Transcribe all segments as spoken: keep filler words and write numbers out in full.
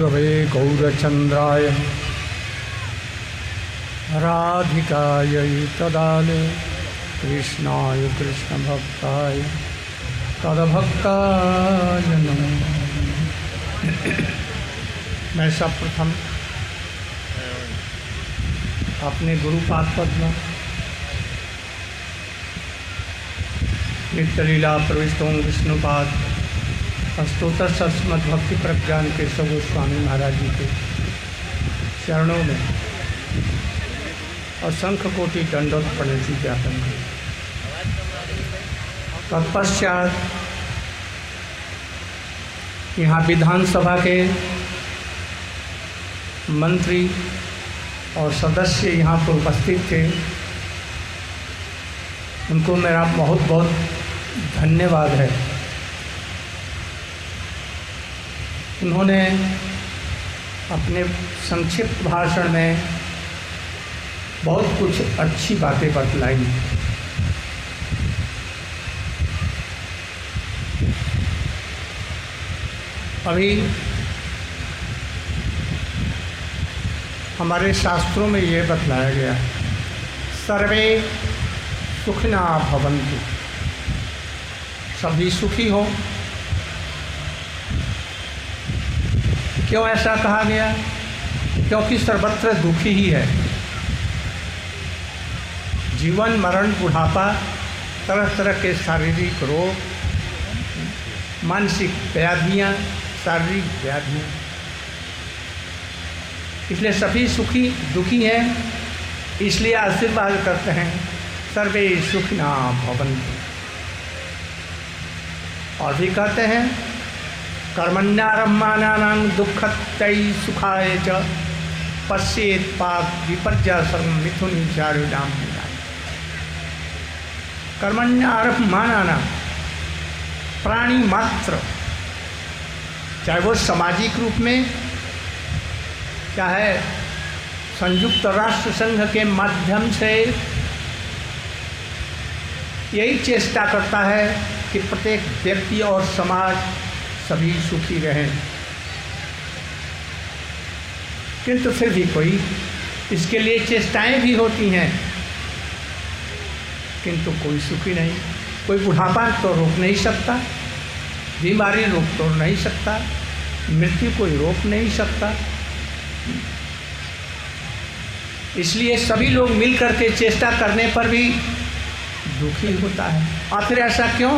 विष्णवे गौरचंद्राय राधिकायै तदाले कृष्णाय कृष्णभक्ताय तदभक्ताय नमो। मैं सर्वप्रथम अपने गुरुपाद पद्म नित्यलीला प्रविष्टों विष्णुपाद अष्टोत्तर सरस्वत भक्ति प्रज्ञान के सब स्वामी महाराज जी के चरणों में असंख्य कोटि दंडोत प्रणति ज्ञापन करें। तत्पश्चात यहाँ विधानसभा के मंत्री और सदस्य यहाँ पर उपस्थित थे, उनको मेरा बहुत बहुत धन्यवाद है। उन्होंने अपने संक्षिप्त भाषण में बहुत कुछ अच्छी बातें बतलाई। अभी हमारे शास्त्रों में ये बतलाया गया है, सर्वे सुखिना भवन्तु, सभी सुखी हो। क्यों ऐसा कहा गया? क्योंकि सर्वत्र दुखी ही है। जीवन मरण बुढ़ापा, तरह तरह के शारीरिक रोग, मानसिक व्याधियाँ, शारीरिक व्याधियाँ, इसलिए सभी सुखी दुखी हैं। इसलिए आशीर्वाद करते हैं सर्वे सुखिना भवन्तु। और भी कहते हैं कर्मण्यारम्भानां दुःखत्यै सुखाय च पश्येत् पाप विपर्या सर्वं मिथुनी चारुणां। कर्मण्यारम्भानां प्राणी मात्र, चाहे वो सामाजिक रूप में, चाहे संयुक्त राष्ट्र संघ के माध्यम से, यही चेष्टा करता है कि प्रत्येक व्यक्ति और समाज सभी सुखी रहें। किंतु फिर भी कोई इसके लिए चेष्टाएं भी होती हैं, किंतु कोई सुखी नहीं। कोई बुढ़ापा तो रोक नहीं सकता, बीमारी रोक तो नहीं सकता, मृत्यु कोई रोक नहीं सकता। इसलिए सभी लोग मिल करके चेष्टा करने पर भी दुखी होता है। आखिर ऐसा क्यों?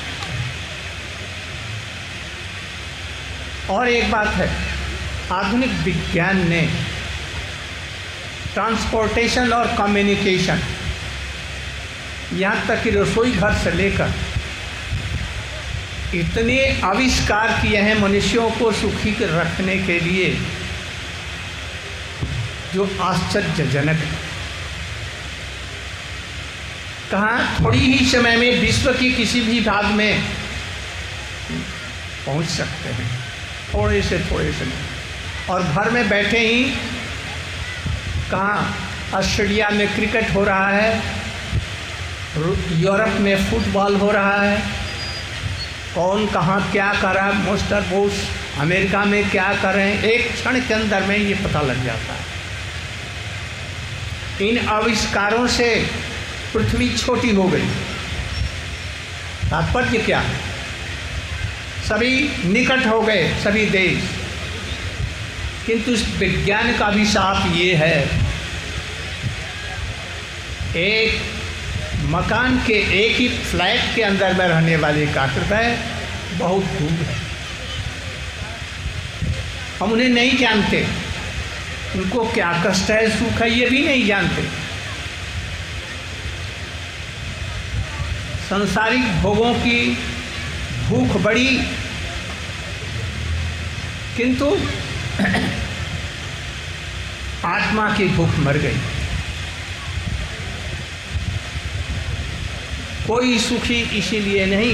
और एक बात है, आधुनिक विज्ञान ने ट्रांसपोर्टेशन और कम्युनिकेशन, यहाँ तक कि रसोई घर से लेकर इतने आविष्कार किए हैं मनुष्यों को सुखी रखने के लिए, जो आश्चर्यजनक है। कहाँ थोड़ी ही समय में विश्व की किसी भी भाग में पहुंच सकते हैं, थोड़े से थोड़े समय। और घर में बैठे ही कहाँ ऑस्ट्रेलिया में क्रिकेट हो रहा है, यूरोप में फुटबॉल हो रहा है, कौन कहाँ क्या कर रहा है, मिस्टर बुश अमेरिका में क्या कर रहे हैं, एक क्षण के अंदर में ये पता लग जाता है। इन आविष्कारों से पृथ्वी छोटी हो गई। तात्पर्य क्या है? सभी निकट हो गए, सभी देश। किंतु इस विज्ञान का भी साथ ये है, एक मकान के एक ही फ्लैट के अंदर में रहने वाले का हृदय बहुत दूर है। हम उन्हें नहीं जानते, उनको क्या कष्ट है, सुख है, ये भी नहीं जानते। संसारिक भोगों की भूख बढ़ी, किंतु आत्मा की भूख मर गई। कोई सुखी इसीलिए नहीं,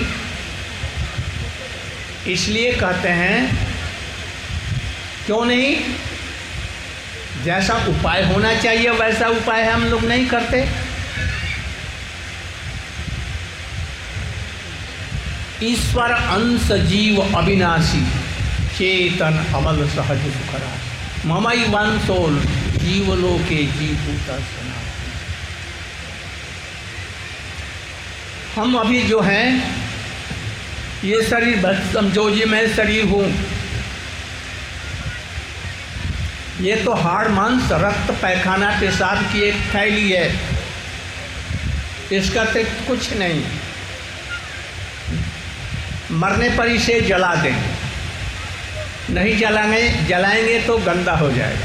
इसलिए कहते हैं क्यों नहीं, जैसा उपाय होना चाहिए वैसा उपाय हम लोग नहीं करते। ईश्वर अंश जीव अविनाशी, चेतन अमल सहज सुखरा ममई वन सोल जीवलोके जीवभूता सनातन। हम अभी जो हैं ये शरीर बस समझो ये मैं शरीर हूँ, ये तो हाड़ मांस रक्त पैखाना पेशाब की एक थैली है, इसका तो कुछ नहीं। मरने पर इसे जला देंगे, नहीं जलाएंगे जलाएंगे तो गंदा हो जाएगा।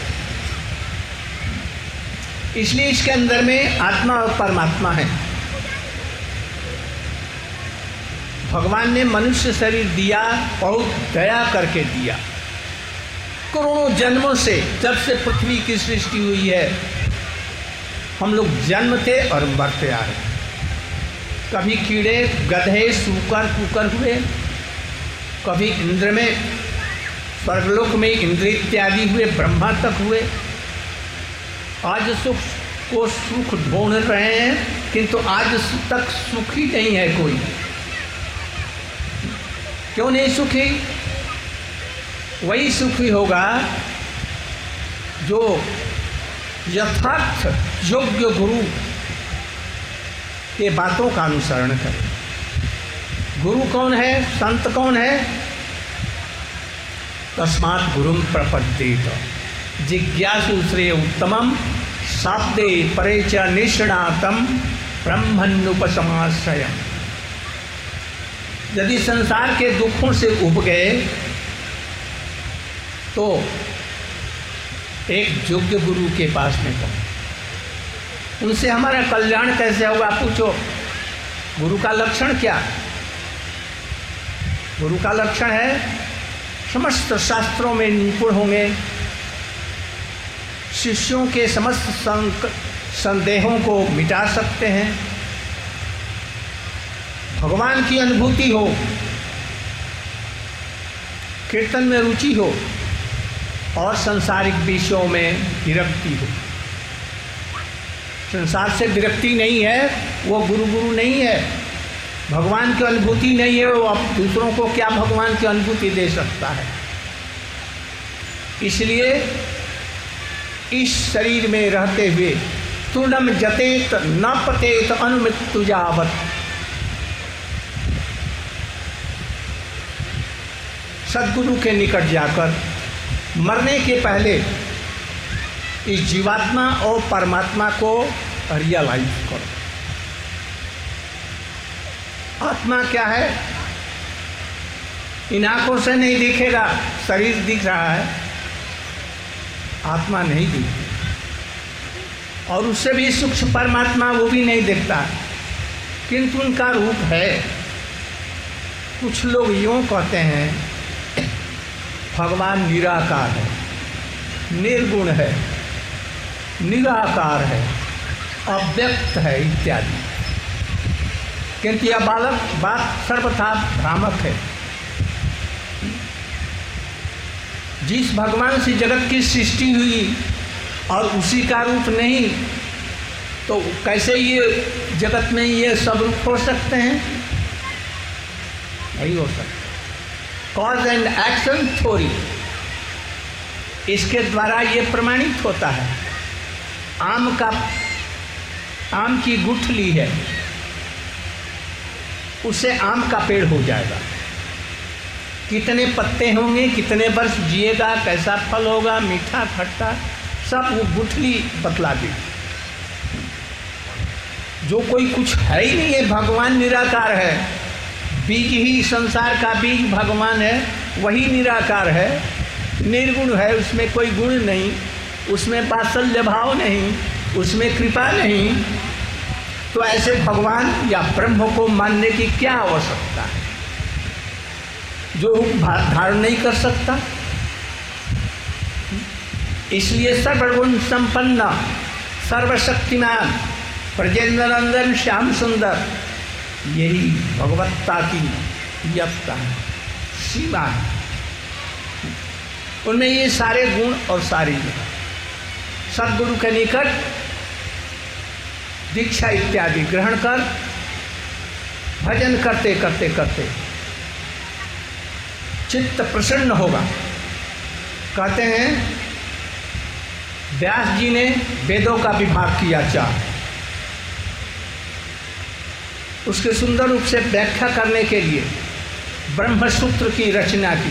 इसलिए इसके अंदर में आत्मा और परमात्मा है। भगवान ने मनुष्य शरीर दिया, बहुत दया करके दिया। करोड़ों जन्मों से, जब से पृथ्वी की सृष्टि हुई है, हम लोग जन्मते और मरते आ रहे। कभी कीड़े गधे सूकर कुकर हुए, कभी इंद्र में स्वर्गलोक में इंद्र इत्यादि हुए, ब्रह्मा तक हुए। आज सुख को सुख ढूंढ रहे हैं, किंतु आज तक सुखी नहीं है कोई। क्यों नहीं सुखी? वही सुखी होगा जो यथार्थ योग्य गुरु के बातों का अनुसरण करे। गुरु कौन है? संत कौन है? तस्मात् गुरुं प्रपद्येत जिज्ञासु श्रेय उत्तमम शाब्दे परे च निष्णातम ब्रह्मन्नुपसमाश्रयम्। यदि संसार के दुखों से उब गए तो एक योग्य गुरु के पास में पहुंच। उनसे हमारा कल्याण कैसे होगा पूछो। गुरु का लक्षण क्या? गुरु का लक्षण है समस्त शास्त्रों में निपुण होंगे, शिष्यों के समस्त संदेहों को मिटा सकते हैं, भगवान की अनुभूति हो, कीर्तन में रुचि हो और संसारिक विषयों में विरक्ति हो। संसार से विरक्ति नहीं है, वो गुरु गुरु नहीं है। भगवान की अनुभूति नहीं है, वो अब दूसरों को क्या भगवान की अनुभूति दे सकता है। इसलिए इस शरीर में रहते हुए तूर्णम जतेत न पतेत अनुमृत्यु जावत, सद्गुरु के निकट जाकर मरने के पहले इस जीवात्मा और परमात्मा को रियलाइज करो। आत्मा क्या है? इन आंखों से नहीं दिखेगा, शरीर दिख रहा है, आत्मा नहीं दिखती। और उससे भी सूक्ष्म परमात्मा वो भी नहीं दिखता, किंतु उनका रूप है। कुछ लोग यूँ कहते हैं भगवान निराकार है, निर्गुण है, निराकार है, अव्यक्त है इत्यादि, किंतु यह बालक बात सर्वथा भ्रामक है। जिस भगवान से जगत की सृष्टि हुई और उसी का रूप नहीं, तो कैसे ये जगत में ये सब रूप हो सकते हैं? नहीं हो सकते। कॉज एंड एक्शन थ्योरी, इसके द्वारा ये प्रमाणित होता है। आम का आम की गुठली है, उससे आम का पेड़ हो जाएगा। कितने पत्ते होंगे, कितने वर्ष जिएगा, कैसा फल होगा, मीठा खट्टा, सब वो गुठली बतला दी। जो कोई कुछ है ही नहीं है, भगवान निराकार है। बीज ही संसार का बीज भगवान है, वही निराकार है, निर्गुण है, उसमें कोई गुण नहीं, उसमें वात्सल्य भाव नहीं, उसमें कृपा नहीं। तो ऐसे भगवान या ब्रह्म को मानने की क्या आवश्यकता है, जो धारण नहीं कर सकता? इसलिए सर्वगुण संपन्न, सर्वशक्तिमान, ब्रजेंद्र नंदन, श्याम सुंदर, यही भगवत्ता की यत्ता है, सीमा है। उनमें ये सारे गुण और सारी सद्गुरु के निकट दीक्षा इत्यादि ग्रहण कर भजन करते करते करते चित्त प्रसन्न होगा। कहते हैं व्यास जी ने वेदों का विभाग किया चार, उसके सुंदर रूप से व्याख्या करने के लिए ब्रह्मसूत्र की रचना की।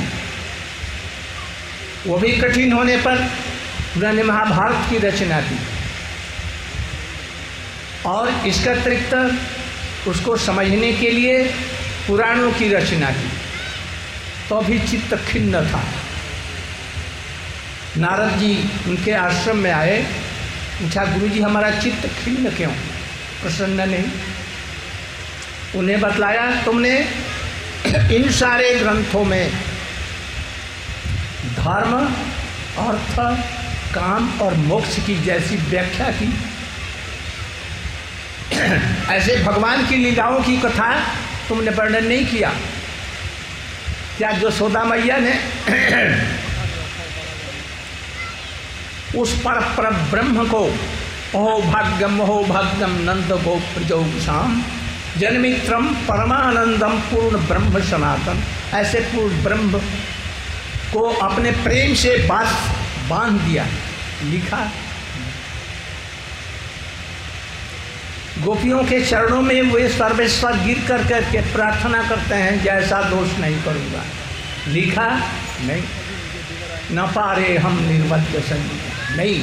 वो भी कठिन होने पर उन्होंने महाभारत की रचना की और इसके अतिरिक्त उसको समझने के लिए पुराणों की रचना की, तो भी चित्त खिन्न था। नारद जी उनके आश्रम में आए, पूछा गुरु जी हमारा चित्त खिन्न क्यों, प्रसन्न नहीं? उन्हें बतलाया तुमने इन सारे ग्रंथों में धर्म, अर्थ, काम और मोक्ष की जैसी व्याख्या की, ऐसे भगवान की लीलाओं की कथा तुमने वर्णन नहीं किया। क्या यशोदा मैया ने उस पर पर ब्रह्म को अहो भाग्यम अहो भाग्यम नंद गो प्रजोषाम जन्मित्रम परमानंदम पूर्ण ब्रह्म सनातन, ऐसे पूर्ण ब्रह्म को अपने प्रेम से बात बांध दिया, लिखा। गोपियों के चरणों में वे सर्वेश्वर गिर कर करके प्रार्थना करते हैं जैसा दोष नहीं करूँगा, लिखा नहीं। न पारे हम निर्वध्य संगीत नहीं।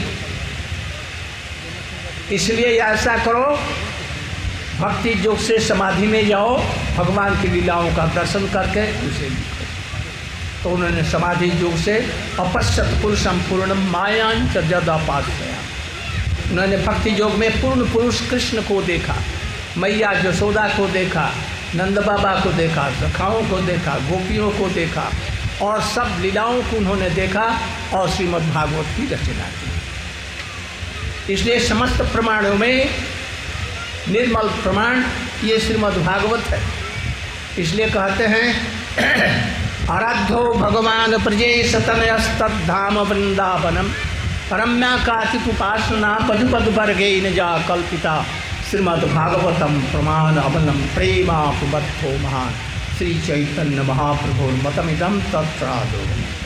इसलिए ऐसा करो, भक्ति योग से समाधि में जाओ, भगवान की लीलाओं का दर्शन करके उसे लिखो। तो उन्होंने समाधि योग से अपश्यत पुरुषम पूर्ण मायांच जदापाश्रया, उन्होंने भक्ति योग में पूर्ण पुरुष कृष्ण को देखा, मैया यशोदा को देखा, नंद बाबा को देखा, सखाओं को देखा, गोपियों को देखा और सब लीलाओं को उन्होंने देखा और श्रीमद् भागवत की रचना की। इसलिए समस्त प्रमाणों में निर्मल प्रमाण ये श्रीमद् भागवत है। इसलिए कहते हैं आराध्यो भगवान प्रजे सतनयस्तद्धाम वृंदावनम रम्या काचित उपासना पद पद वर्गे न जा कल्पिता श्रीमद् भागवतम प्रमाण अवलम प्रेमापुबद्धो महान श्री चैतन्य महाप्रभु मतमिदम तत्रादो।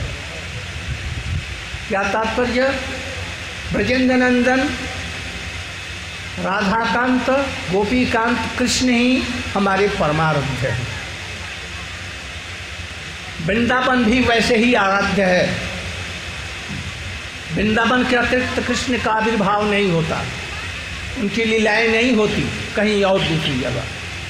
क्या तात्पर्य? ब्रजेंद्र नंदन राधाकांत गोपीकांत कृष्ण ही हमारे परमाराध्य है। वृंदावन भी वैसे ही आराध्य है। वृंदावन के अतिरिक्त कृष्ण का आविर्भाव नहीं होता, उनकी लीलाएं नहीं होती कहीं और दूसरी जगह।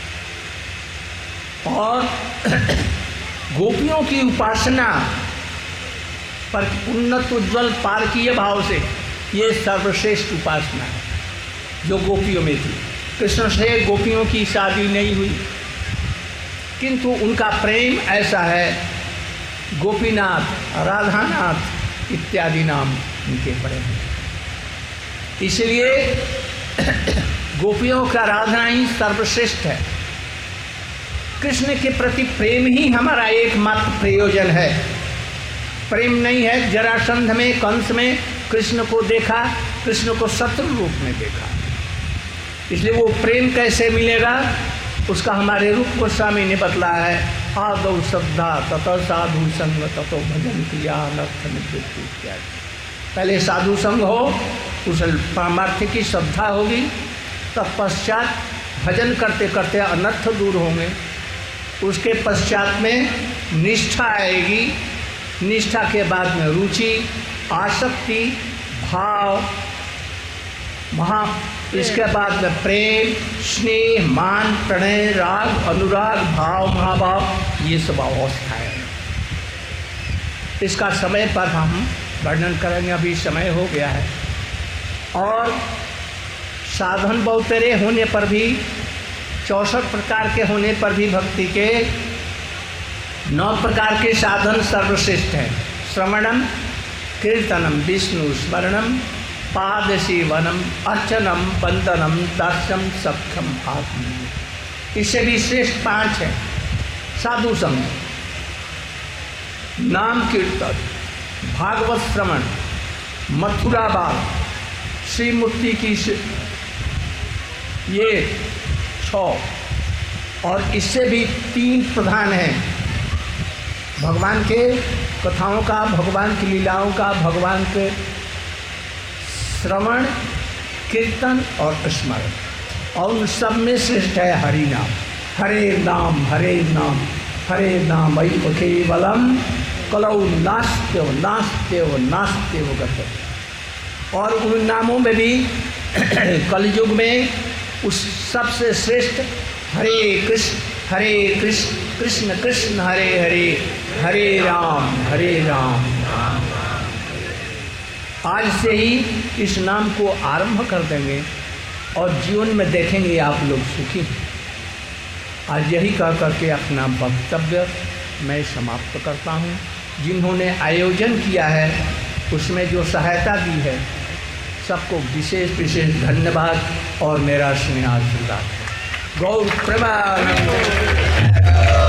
और गोपियों की उपासना पर उन्नत उज्ज्वल पारकीय भाव से ये सर्वश्रेष्ठ उपासना है जो गोपियों में थी। कृष्ण से गोपियों की शादी नहीं हुई, किंतु उनका प्रेम ऐसा है, गोपीनाथ, राधानाथ इत्यादि नाम उनके पड़े हैं। इसलिए गोपियों का आराधना ही सर्वश्रेष्ठ है। कृष्ण के प्रति प्रेम ही हमारा एकमात्र प्रयोजन है। प्रेम नहीं है, जरासंध में, कंस में कृष्ण को देखा, कृष्ण को शत्रु रूप में देखा। इसलिए वो प्रेम कैसे मिलेगा उसका हमारे रूप गोस्वामी ने बतलाया है। आदौ श्रद्धा ततो साधु संग ततो भजन क्रिया अनर्थ निवृत्ति इत्यादि। पहले साधु संग हो, उस पारमार्थ की श्रद्धा होगी, तत्पश्चात भजन करते करते अनर्थ दूर होंगे। उसके पश्चात में निष्ठा आएगी, निष्ठा के बाद में रुचि, आसक्ति, भाव, महा इसके बाद में प्रेम, स्नेह, मान, प्रणय, राग, अनुराग, भाव, महाभाव, ये सब अवस्थाएं हैं। इसका समय पर हम वर्णन करेंगे, अभी समय हो गया है। और साधन बहुतेरे होने पर भी, चौसठ प्रकार के होने पर भी भक्ति के नौ प्रकार के साधन सर्वश्रेष्ठ हैं। श्रवणम, कीर्तनम, विष्णु स्मरणम, पाद सेवनम, अर्चनम, वंदनम, दर्शनम, सख्यम, आत्म। इससे भी श्रेष्ठ पांच हैं। साधु संग, नाम कीर्तन, भागवत श्रवण, मथुरा बाल, श्रीमूर्ति की, ये छः। और इससे भी तीन प्रधान हैं भगवान के कथाओं का, भगवान की लीलाओं का, भगवान के श्रवण, कीर्तन और स्मरण, और उन सब में श्रेष्ठ है हरि नाम। हरे नाम हरे नाम हरे नाम ऐ केवलम कलौ नास्त्यो नास्त्यो नास्त्यो गत। और उन नामों में भी कलयुग में उस सबसे श्रेष्ठ हरे कृष्ण हरे कृष्ण कृष्ण कृष्ण हरे हरे हरे राम हरे राम। आज से ही इस नाम को आरंभ कर देंगे और जीवन में देखेंगे आप लोग सुखी। आज यही कह करके अपना वक्तव्य मैं समाप्त करता हूँ। जिन्होंने आयोजन किया है, उसमें जो सहायता दी है, सबको विशेष विशेष धन्यवाद और मेरा स्नेह आशीर्वाद। गौर प्रेमानंद।